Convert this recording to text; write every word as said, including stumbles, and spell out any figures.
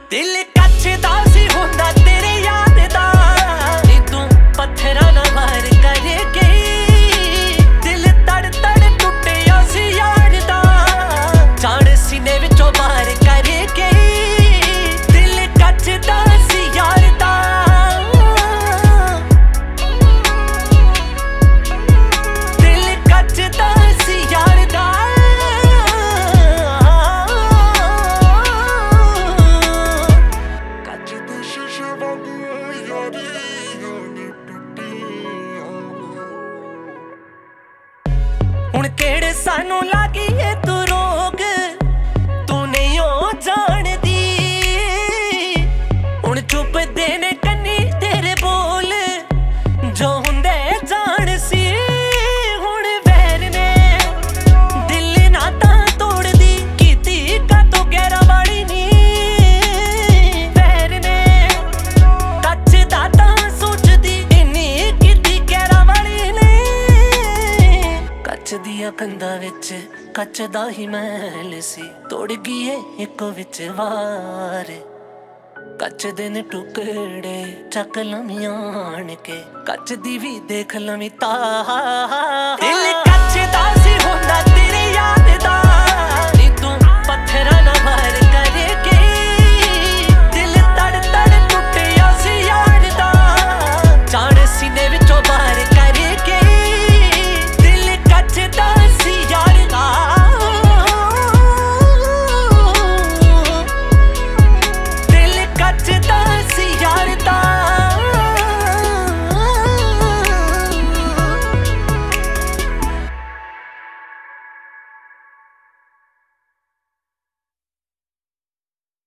दिल कच्चदा सी हुंदा तेरे यार दा नी तू पत्थरां नाल वार कर गई दिल तड़ तड़ टुटिया सी यार दा जान सीने विचों बाहर कर गई दिल कच्चदा सी यार दा दिल कच्चदा सी यार दा हुण केड़े सानू लागी ए तू रोग तू नहीं हो जानदी हुण चुप देने कन्नी तेरे बोल जो हुंदे जान सी हुण वैर ने दिल ना तां तोड़दी कीती का तो गहरा वाली नी वैर ने कच्च दा तां सोचदी इन्नी कीती गहरा वाली ने कच्च दिया कंधा विच कच्च दा ही मैल सी तोड़ गई इक विच वार कच्च दे ने टुकड़े चक लमीं आण के कच्च दी भी देख लमीं तार दिल कच्च दा